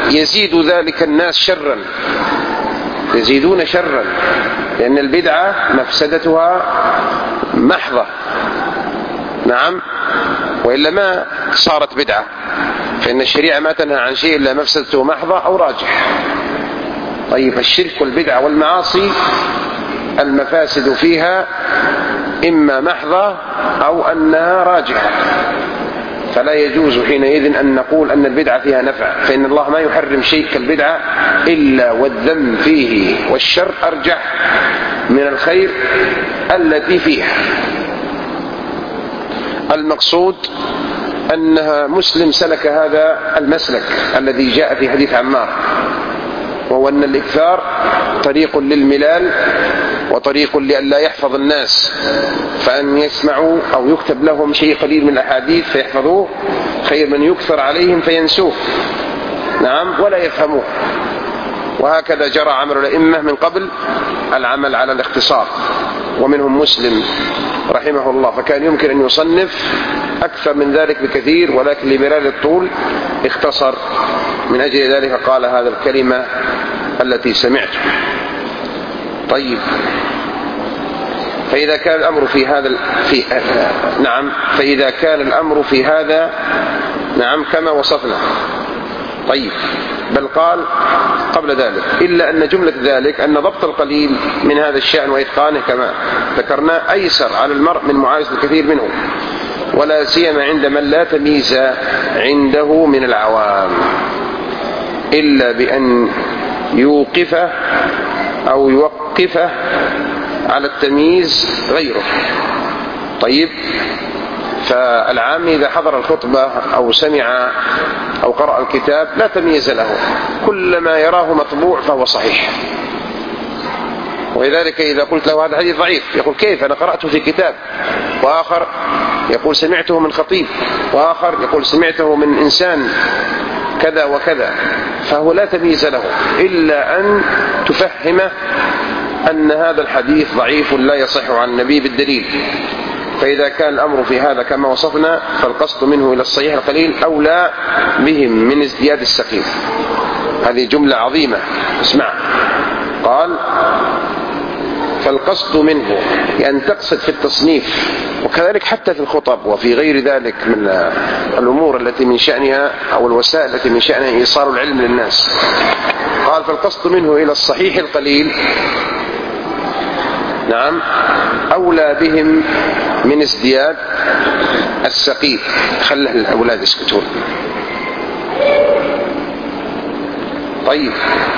يزيد ذلك الناس شرا، يزيدون شرا، لأن البدعة مفسدتها محضة. نعم، وإلا ما صارت بدعة، فإن الشريعة ما تنهى عن شيء إلا مفسدته محضة أو راجح. طيب، الشرك والبدعة والمعاصي المفاسد فيها إما محضة أو أنها راجحة، فلا يجوز حينئذ أن نقول أن البدعة فيها نفع، فإن الله ما يحرم شيء كالبدعة إلا والذم فيه والشر أرجح من الخير التي فيها. المقصود أنها مسلم سلك هذا المسلك الذي جاء في حديث عمار، وهو أن الإكثار طريق للملال وطريق لأن لا يحفظ الناس، فأن يسمعوا أو يكتب لهم شيء قليل من الأحاديث فيحفظوه خير من يكثر عليهم فينسوه. نعم، ولا يفهموه. وهكذا جرى عمل الأئمة من قبل العمل على الاختصار، ومنهم مسلم رحمه الله، فكان يمكن أن يصنف أكثر من ذلك بكثير، ولكن لملال الطول اختصر، من أجل ذلك قال هذا الكلمة التي سمعته. طيب، فإذا كان الأمر في هذا نعم، فإذا كان الأمر في هذا نعم كما وصفنا. طيب، بل قال قبل ذلك إلا أن جملة ذلك أن ضبط القليل من هذا الشأن وإتقانه كما ذكرنا أيسر على المرء من معايشة الكثير منه، ولا سيما عند من لا تمييز عنده من العوام، إلا بأن يوقفه أو يوقفه على التمييز غيره. طيب، فالعام إذا حضر الخطبة أو سمع أو قرأ الكتاب لا تمييز له، كل ما يراه مطبوع فهو صحيح. ولذلك إذا قلت له هذا حديث ضعيف يقول كيف، أنا قرأته في كتاب، وآخر يقول سمعته من خطيب، وآخر يقول سمعته من إنسان كذا وكذا، فهو لا تمييز له إلا أن تفهمه أن هذا الحديث ضعيف لا يصح عن النبي بالدليل. فإذا كان الأمر في هذا كما وصفنا فالقصد منه إلى الصحيح القليل أولى بهم من ازدياد السقيم. هذه جملة عظيمة، اسمع. قال فالقصد منه، يعني تقصد في التصنيف، وكذلك حتى في الخطب وفي غير ذلك من الأمور التي من شأنها أو الوسائل التي من شأنها إيصال العلم للناس. قال فالقصد منه إلى الصحيح القليل نعم أولى بهم من ازدياد السقيم. خلى الأولاد يسكتون. طيب،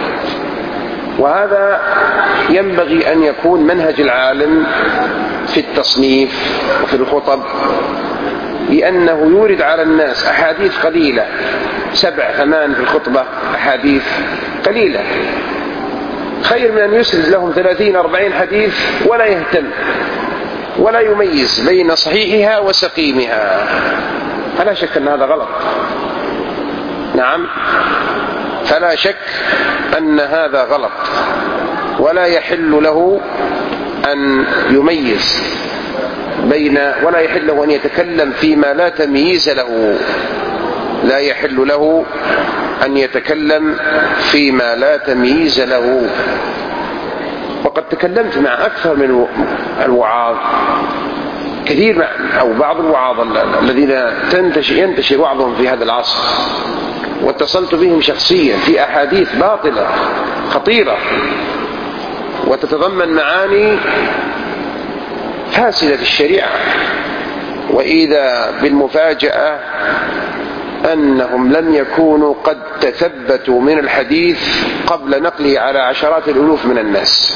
وهذا ينبغي أن يكون منهج العالم في التصنيف وفي الخطب، لأنه يورد على الناس أحاديث قليلة، 7 8 في الخطبة أحاديث قليلة، خير من أن يسرد لهم 30 40 حديث ولا يهتم ولا يميز بين صحيحها وسقيمها. فلا شك أن هذا غلط. نعم، فلا شك أن هذا غلط، ولا يحل له أن يميز بين، ولا يحل له أن يتكلم فيما لا تمييز له، لا يحل له أن يتكلم فيما لا تمييز له. وقد تكلمت مع أكثر من الوعاظ، كثير أو بعض الوعاظ الذين ينتشر وعظهم في هذا العصر، واتصلت بهم شخصيا في أحاديث باطلة خطيرة وتتضمن معاني فاسدة في الشريعة، وإذا بالمفاجأة أنهم لم يكونوا قد تثبتوا من الحديث قبل نقله على عشرات الألوف من الناس،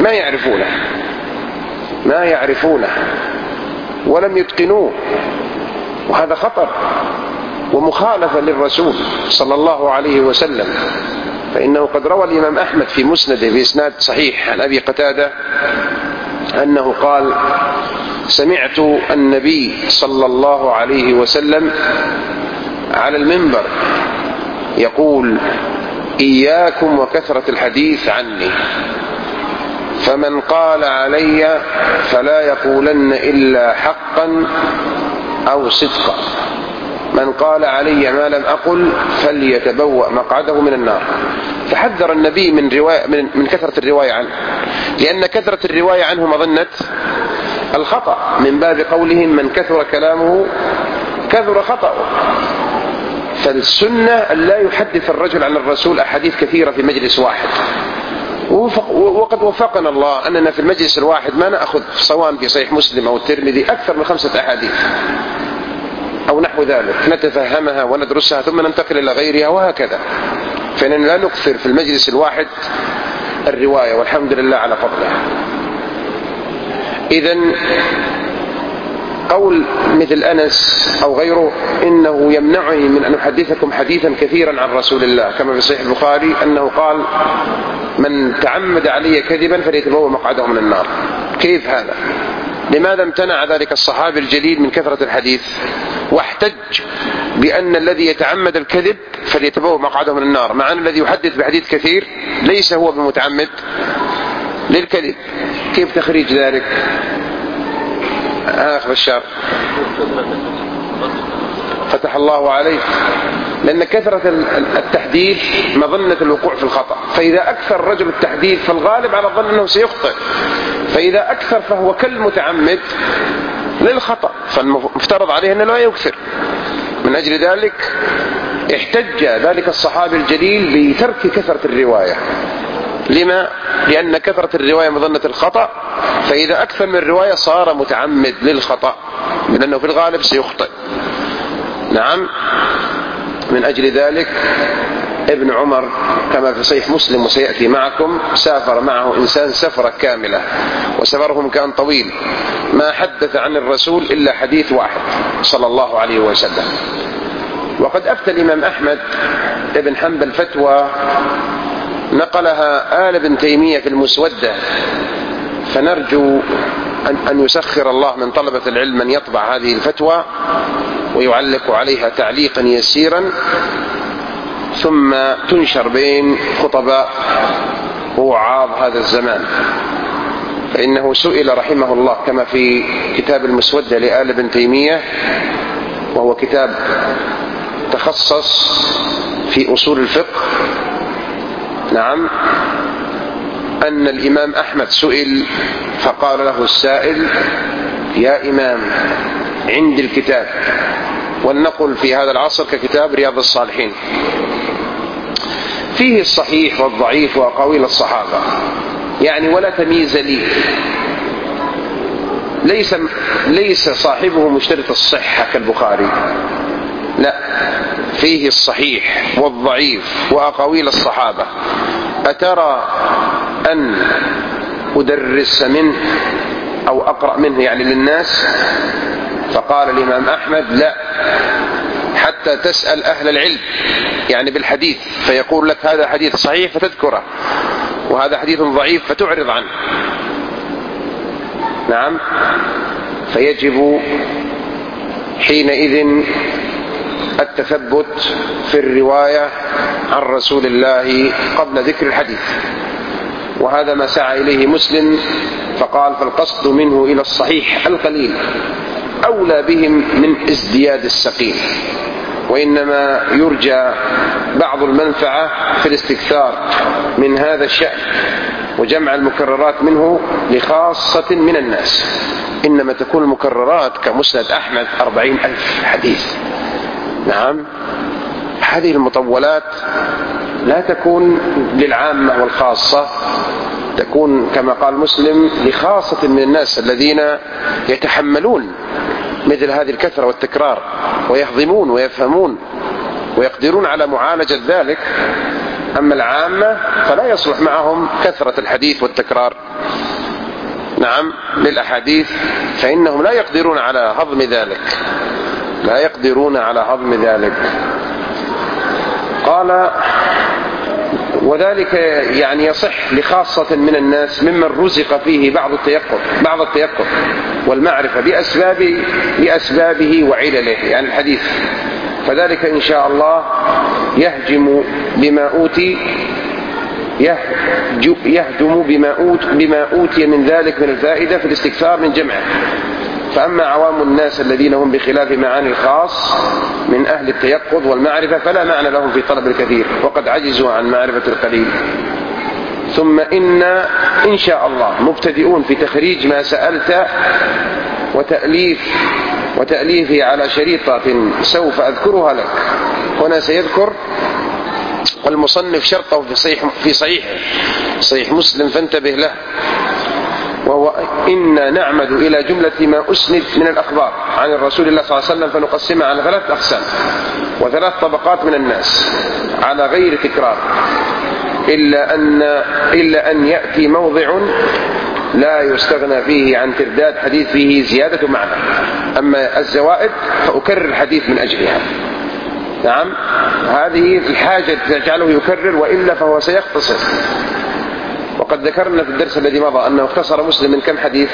ما يعرفونه ولم يتقنوه، وهذا خطر ومخالفة للرسول صلى الله عليه وسلم. فإنه قد روى الإمام أحمد في مسنده بإسناد صحيح عن أبي قتادة أنه قال سمعت النبي صلى الله عليه وسلم على المنبر يقول إياكم وكثرة الحديث عني، فمن قال علي فلا يقولن إلا حقا أو صدقا. من قال علي ما لم أقل فليتبوأ مقعده من النار. فحذر النبي من كثرة الرواية عنه، لأن كثرة الرواية عنه مظنة الخطأ، من باب قولهم من كثر كلامه كثر خطأه. فالسنة أن لا يحدث الرجل عن الرسول أحاديث كثيرة في مجلس واحد. وقد وفقنا الله أننا في المجلس الواحد ما نأخذ سواء في صحيح مسلم أو الترمذي أكثر من 5 أحاديث أو نحو ذلك، نتفهمها وندرسها ثم ننتقل إلى غيرها وهكذا. فإننا لا نكثر في المجلس الواحد الرواية، والحمد لله على فضله. إذن قول مثل أنس أو غيره إنه يمنعني من أن أحدثكم حديثا كثيرا عن رسول الله، كما في صحيح البخاري أنه قال من تعمد علي كذبا فليتبوأ مقعده من النار. كيف هذا؟ لماذا امتنع ذلك الصحابي الجليل من كثرة الحديث واحتج بأن الذي يتعمد الكذب فليتبوأ مقعده من النار، مع أن الذي يحدث بحديث كثير ليس هو بمتعمد للكذب؟ كيف تخريج ذلك؟ أخ بشار فتح الله عليك. لأن كثرة التحديث مظنة الوقوع في الخطأ، فإذا أكثر الرجل التحديث فالغالب على الظن أنه سيخطئ، فإذا أكثر فهو كالمتعمد للخطأ، فالمفترض عليه أنه لا يكثر. من أجل ذلك احتج ذلك الصحابي الجليل بترك كثرة الرواية. لما؟ لأن كثرة الرواية مظنة الخطأ، فإذا أكثر من الرواية صار متعمد للخطأ، لأنه في الغالب سيخطئ. نعم. من أجل ذلك ابن عمر كما في صحيح مسلم وسيأتي معكم سافر معه إنسان سفرة كاملة، وسفرهم كان طويل، ما حدث عن الرسول إلا حديث واحد صلى الله عليه وسلم. وقد أفتى الإمام أحمد ابن حنبل فتوى نقلها آل ابن تيمية في المسودة، فنرجو أن يسخر الله من طلبة العلم من يطبع هذه الفتوى ويعلق عليها تعليقا يسيرا، ثم تنشر بين خطباء ووعاظ هذا الزمان. فإنه سئل رحمه الله كما في كتاب المسودة لآل ابن تيمية، وهو كتاب تخصص في أصول الفقه، نعم، أن الإمام أحمد سئل فقال له السائل يا إمام عندي الكتاب، ولنقل في هذا العصر ككتاب رياض الصالحين، فيه الصحيح والضعيف وأقاويل الصحابة، يعني ولا تمييز لي، ليس صاحبه مشترط الصحة كالبخاري، لا، فيه الصحيح والضعيف وأقاويل الصحابة، أترى أن أدرس منه أو أقرأ منه يعني للناس؟ فقال الإمام أحمد لا، حتى تسأل أهل العلم يعني بالحديث، فيقول لك هذا حديث صحيح فتذكره، وهذا حديث ضعيف فتعرض عنه. نعم. فيجب حينئذ التثبت في الرواية عن رسول الله قبل ذكر الحديث، وهذا ما سعى إليه مسلم، فقال فالقصد منه إلى الصحيح القليل أولى بهم من ازدياد السقيم، وإنما يرجى بعض المنفعة في الاستكثار من هذا الشأن وجمع المكررات منه لخاصة من الناس. إنما تكون المكررات كمسند أحمد 40,000 حديث. نعم. هذه المطولات لا تكون للعامة والخاصة، تكون كما قال مسلم لخاصة من الناس الذين يتحملون مثل هذه الكثرة والتكرار ويهضمون ويفهمون ويقدرون على معالجة ذلك. أما العامة فلا يصلح معهم كثرة الحديث والتكرار، نعم، للأحاديث، فإنهم لا يقدرون على هضم ذلك، لا يقدرون على هضم ذلك. قال وذلك يعني يصح لخاصة من الناس ممن رزق فيه بعض التيقظ والمعرفة بأسبابه وعلله، يعني الحديث، فذلك إن شاء الله يهجم بما أوتي من ذلك من الفائدة في الاستكثار من جمعه، فأما عوام الناس الذين هم بخلاف معاني الخاص من أهل التيقظ والمعرفة فلا معنى لهم في طلب الكثير وقد عجزوا عن معرفة القليل. ثم إن شاء الله مبتدئون في تخريج ما سألت وتأليفه على شريطة سوف أذكرها لك. هنا سيذكر المصنف شرطه في صحيح مسلم فانتبه له، وهو إن نعمد إلى جملة ما أسند من الأخبار عن الرسول الله صلى الله عليه وسلم فنقسمها على 3 أقسام و3 طبقات من الناس على غير تكرار، إلا أن يأتي موضع لا يستغنى فيه عن ترداد حديث فيه زيادة معنى. أما الزوائد فأكرر الحديث من أجلها. نعم، هذه الحاجة تجعله يكرر، وإلا فهو سيختصر. وقد ذكرنا في الدرس الذي مضى أنه اختصر مسلم من كم حديث؟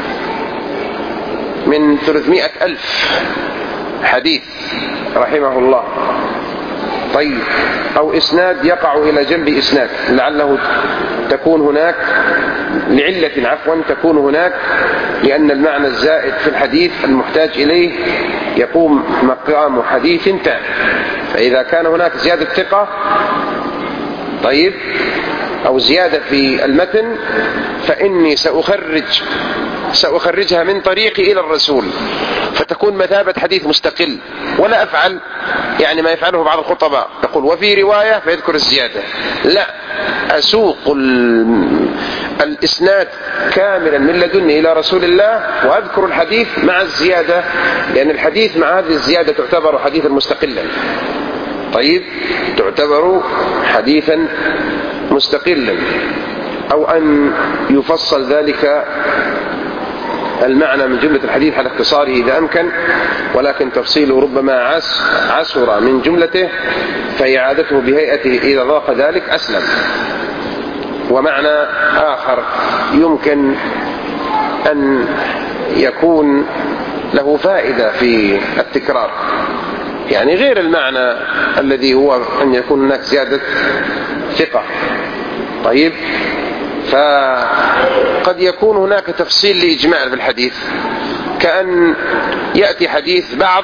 من 300,000 حديث رحمه الله. طيب، أو إسناد يقع إلى جنب إسناد لعله تكون هناك تكون هناك لأن المعنى الزائد في الحديث المحتاج إليه يقوم مقام حديث تام. فإذا كان هناك زيادة ثقة طيب أو زيادة في المتن فإني سأخرجها من طريقي إلى الرسول فتكون مثابة حديث مستقل، ولا أفعل يعني ما يفعله بعض الخطباء يقول وفي رواية فيذكر الزيادة. لا، أسوق الإسناد كاملا من لدني إلى رسول الله وأذكر الحديث مع الزيادة، لأن الحديث مع هذه الزيادة تعتبر حديثا مستقلا. طيب، تعتبر حديثا مستقلا، أو أن يفصل ذلك المعنى من جملة الحديث على اختصاره إذا أمكن، ولكن تفصيله ربما عسر من جملته، فإعادته بهيئته إذا ضاق ذلك أسلم. ومعنى آخر يمكن أن يكون له فائدة في التكرار، يعني غير المعنى الذي هو أن يكون هناك زيادة ثقة. طيب، فقد يكون هناك تفصيل لإجمال في الحديث، كأن يأتي حديث بعض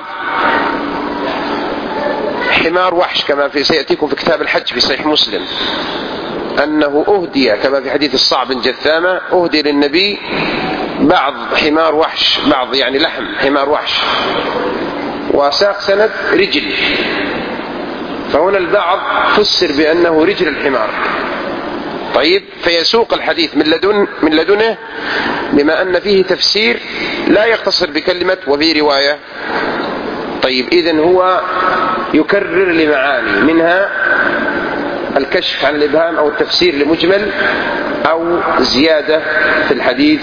حمار وحش كما سيأتيكم في كتاب الحج في صحيح مسلم، أنه أهدي كما في حديث الصعب بن جثامة أهدي للنبي بعض حمار وحش، بعض يعني لحم حمار وحش، وساق سند رجل، فهنا البعض فسر بأنه رجل الحمار. طيب، فيسوق الحديث من لدنه بما أن فيه تفسير لا يقتصر بكلمة وفي رواية. طيب، إذن هو يكرر لمعاني منها الكشف عن الإبهام أو التفسير لمجمل، أو زيادة في الحديث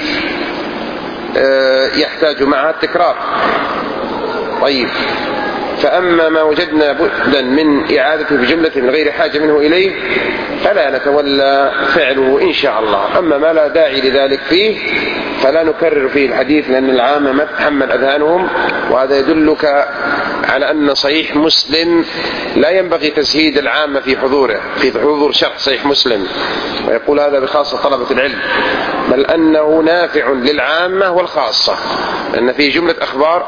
يحتاج معها التكرار. طيب، فأما ما وجدنا بدا من إعادته بجملة من غير حاجة منه إليه فلا نتولى فعله إن شاء الله. أما ما لا داعي لذلك فيه فلا نكرر فيه الحديث، لأن العامة ما تتحمل أذهانهم، وهذا يدلك على أن صحيح مسلم لا ينبغي تزهيد العامة في حضور شرح صحيح مسلم، ويقول هذا بخاصة طلبة العلم، بل أنه نافع للعامة والخاصة، لأن فيه جملة أخبار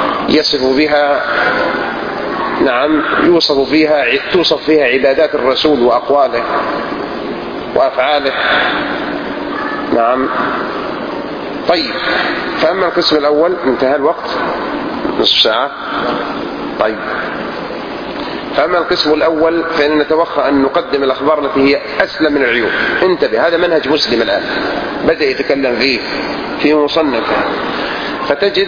توصف فيها عبادات الرسول وأقواله وأفعاله. نعم. طيب، فأما القسم الأول انتهى الوقت نصف ساعة. طيب، فأما القسم الأول فإن نتوخى أن نقدم الأخبار التي هي أسلم من العيوب. انتبه، هذا منهج مسلم الآن بدأ يتكلم فيه في مصنفه. فتجد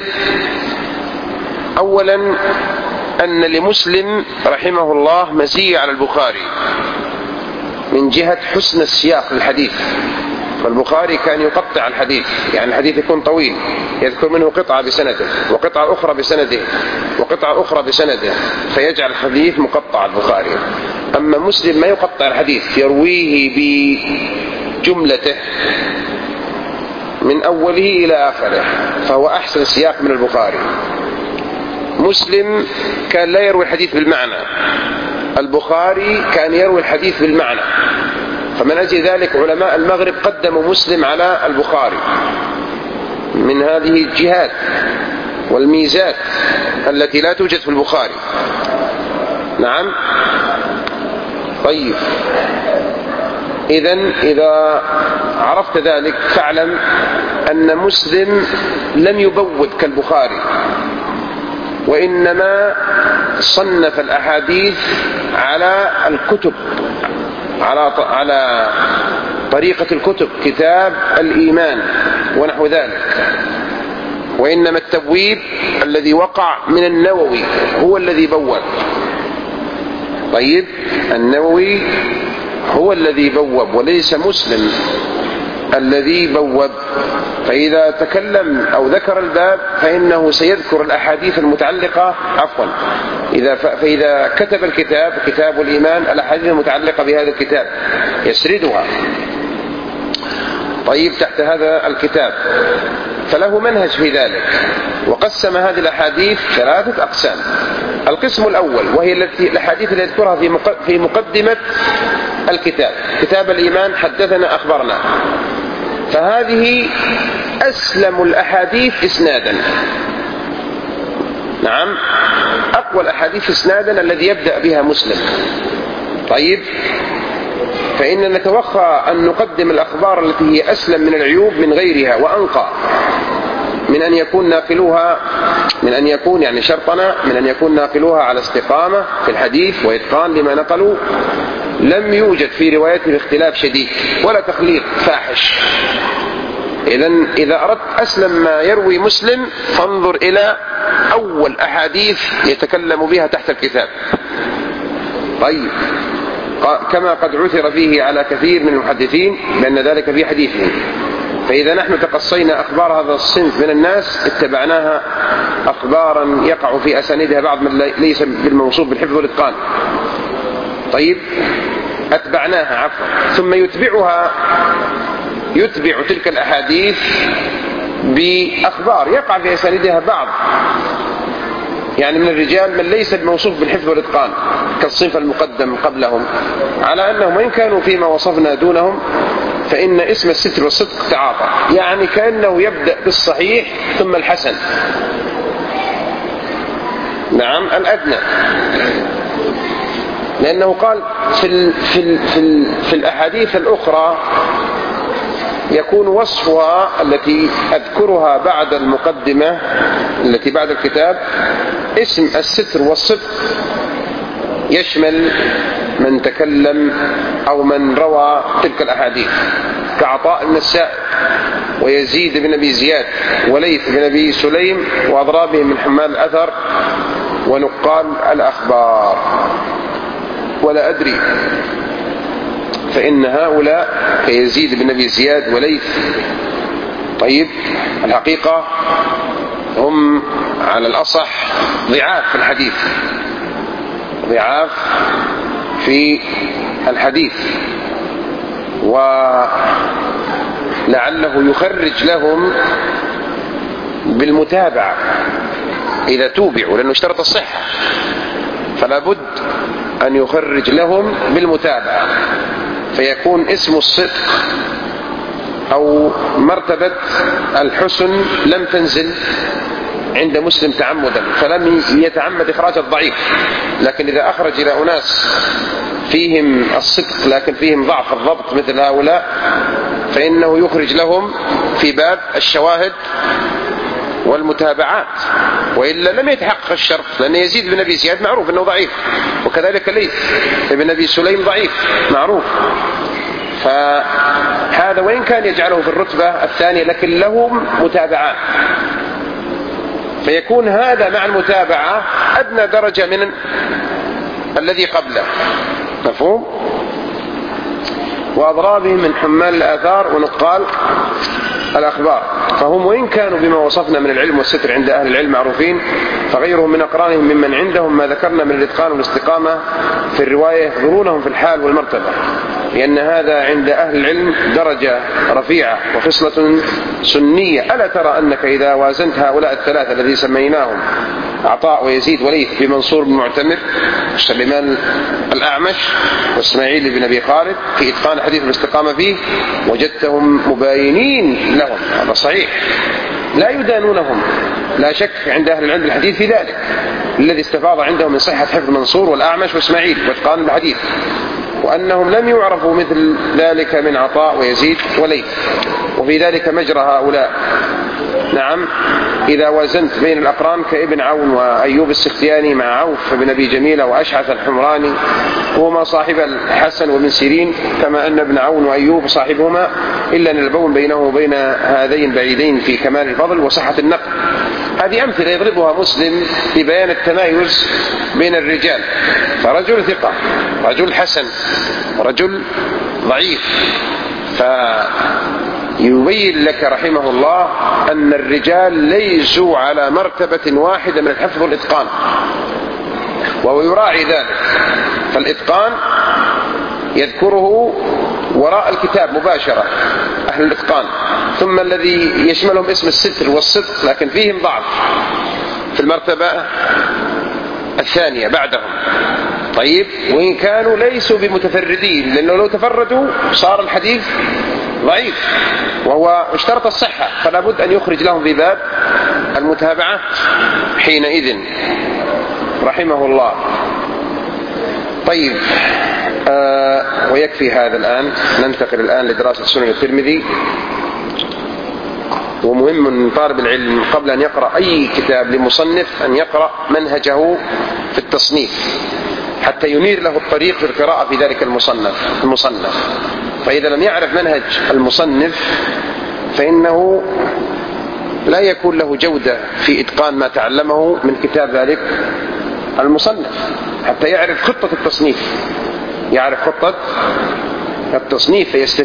أولا أن لمسلم رحمه الله مزية على البخاري من جهة حسن السياق للحديث. فالبخاري كان يقطع الحديث، يعني الحديث يكون طويل يذكر منه قطعة بسنده وقطعة أخرى بسنده وقطعة أخرى بسنده، فيجعل الحديث مقطع البخاري. أما مسلم ما يقطع الحديث، يرويه بجملته من أوله إلى آخره، فهو أحسن سياق من البخاري. مسلم كان لا يروي الحديث بالمعنى، البخاري كان يروي الحديث بالمعنى، فمن أجل ذلك علماء المغرب قدموا مسلم على البخاري. من هذه الجهات والميزات التي لا توجد في البخاري. نعم. طيب، إذا عرفت ذلك فاعلم أن مسلم لم يبوب كالبخاري، وإنما صنف الأحاديث على الكتب، على طريقة الكتب، كتاب الإيمان ونحو ذلك. وإنما التبويب الذي وقع من النووي هو الذي بوب. طيب، النووي هو الذي بوب وليس مسلم الذي بوب. فإذا تكلم أو ذكر الباب فإنه سيذكر الأحاديث المتعلقة، فإذا كتب الكتاب، كتاب الإيمان، الأحاديث المتعلقة بهذا الكتاب يسردها. طيب، تحت هذا الكتاب فله منهج في ذلك، وقسم هذه الأحاديث 3 أقسام. القسم الأول وهي الأحاديث التي يذكرها في مقدمة الكتاب، كتاب الإيمان، حدثنا أخبرنا، فهذه أسلم الأحاديث إسنادا. نعم، أقوى الأحاديث إسنادا الذي يبدأ بها مسلم. طيب، فإن نتوخى أن نقدم الأخبار التي هي أسلم من العيوب من غيرها وأنقى من أن يكون ناقلوها، يعني شرطنا من أن يكون ناقلوها على استقامة في الحديث وإتقان لما نقلوا، لم يوجد في روايته اختلاف شديد ولا تخليط فاحش. إذا أردت أسلم ما يروي مسلم فانظر إلى أول أحاديث يتكلم بها تحت الكتاب. طيب، كما قد عثر فيه على كثير من المحدثين بأن ذلك في حديثهم. فإذا نحن تقصينا أخبار هذا الصنف من الناس اتبعناها أخبارا يقع في أسانيدها بعض من ليس بالموصوف بالحفظ والإتقان. طيب، أتبعناها عفوا، ثم يتبع تلك الأحاديث بأخبار يقع في أسانيدها بعض، يعني من الرجال من ليس الموصوف بالحفظ والإتقان كالصنف المقدم قبلهم، على أنهم وإن كانوا فيما وصفنا دونهم فإن اسم الستر والصدق تعاطى، يعني كأنه يبدأ بالصحيح ثم الحسن. نعم، الأدنى، لأنه قال في الأحاديث الأخرى يكون وصفها التي أذكرها بعد المقدمة التي بعد الكتاب اسم الستر والصدق يشمل من تكلم أو من روى تلك الأحاديث كعطاء بن السائب ويزيد بن أبي زياد وليث بن أبي سليم وأضرابهم من حمال الأثر ونقال الأخبار. ولا أدري، فإن هؤلاء كيزيد بن أبي زياد وليث، طيب، الحقيقة هم على الأصح ضعاف في الحديث، ضعاف في الحديث، ولعله يخرج لهم بالمتابعة إذا توبعوا، لأنه اشترط الصحة، فلا بد أن يخرج لهم بالمتابعة، فيكون اسم الصدق أو مرتبة الحسن لم تنزل عند مسلم تعمدا، فلم يتعمد إخراج الضعيف. لكن إذا أخرج إلى أناس فيهم الصدق لكن فيهم ضعف الضبط مثل هؤلاء، فإنه يخرج لهم في باب الشواهد والمتابعات، وإلا لم يتحقق الشرط، لأن يزيد بن أبي زياد معروف أنه ضعيف، وكذلك ليث بن أبي سليم ضعيف معروف. فهذا وإن كان يجعله في الرتبة الثانية لكن لهم متابعات، فيكون هذا مع المتابعة أدنى درجة من الذي قبله، مفهوم؟ وأضرابهم من حمال الآثار ونقال الأخبار، فهم وإن كانوا بما وصفنا من العلم والستر عند أهل العلم معروفين، فغيرهم من أقرانهم ممن عندهم ما ذكرنا من الإتقان والاستقامة في الرواية يحضرونهم في الحال والمرتبة، لأن هذا عند أهل العلم درجة رفيعة وخصلة سنية. ألا ترى أنك إذا وازنت هؤلاء الثلاثة الذي سميناهم عطاء ويزيد وليث بمنصور بن معتمر سليمان الأعمش وإسماعيل بن أبي خالد في إتقان حديث الاستقامة فيه، وجدتهم مباينين لهم، هذا صحيح، لا يدانونهم، لا شك عند أهل العلم الحديث في ذلك، الذي استفاض عندهم من صحة حفظ منصور والأعمش وإسماعيل وإتقان الحديث، وأنهم لم يعرفوا مثل ذلك من عطاء ويزيد وليث. وفي ذلك مجرى هؤلاء. نعم، إذا وازنت بين الأقران كابن عون وأيوب السختياني مع عوف بن أبي جميلة وأشعث الحمراني، وهما صاحب الحسن وابن سيرين، كما أن ابن عون وأيوب صاحبهما، إلا أن البون بينه وبين هذين بعيدين في كمال الفضل وصحة النقل. هذه أمثلة يضربها مسلم لبيان التمايز بين الرجال، فرجل ثقة، رجل حسن، رجل ضعيف، فيبين لك رحمه الله أن الرجال ليسوا على مرتبة واحدة من الحفظ والإتقان، وهو يراعي ذلك. فالإتقان يذكره وراء الكتاب مباشرة أهل الإتقان، ثم الذي يشملهم اسم الستر والصدق، لكن فيهم ضعف في المرتبة الثانية بعدهم. طيب، وإن كانوا ليسوا بمتفردين، لأنه لو تفردوا صار الحديث ضعيف، وهو اشترط الصحة، فلا بد أن يخرج لهم في باب المتابعة حينئذ رحمه الله. طيب، ويكفي هذا الآن. ننتقل الآن لدراسة سنن الترمذي. ومهم من طالب العلم قبل أن يقرأ أي كتاب لمصنف أن يقرأ منهجه في التصنيف، حتى ينير له الطريق في القراءة في ذلك المصنف. فإذا لم يعرف منهج المصنف فإنه لا يكون له جودة في إتقان ما تعلمه من كتاب ذلك المصنف، حتى يعرف خطة التصنيف، يعرف خطة التصنيف فيستفيد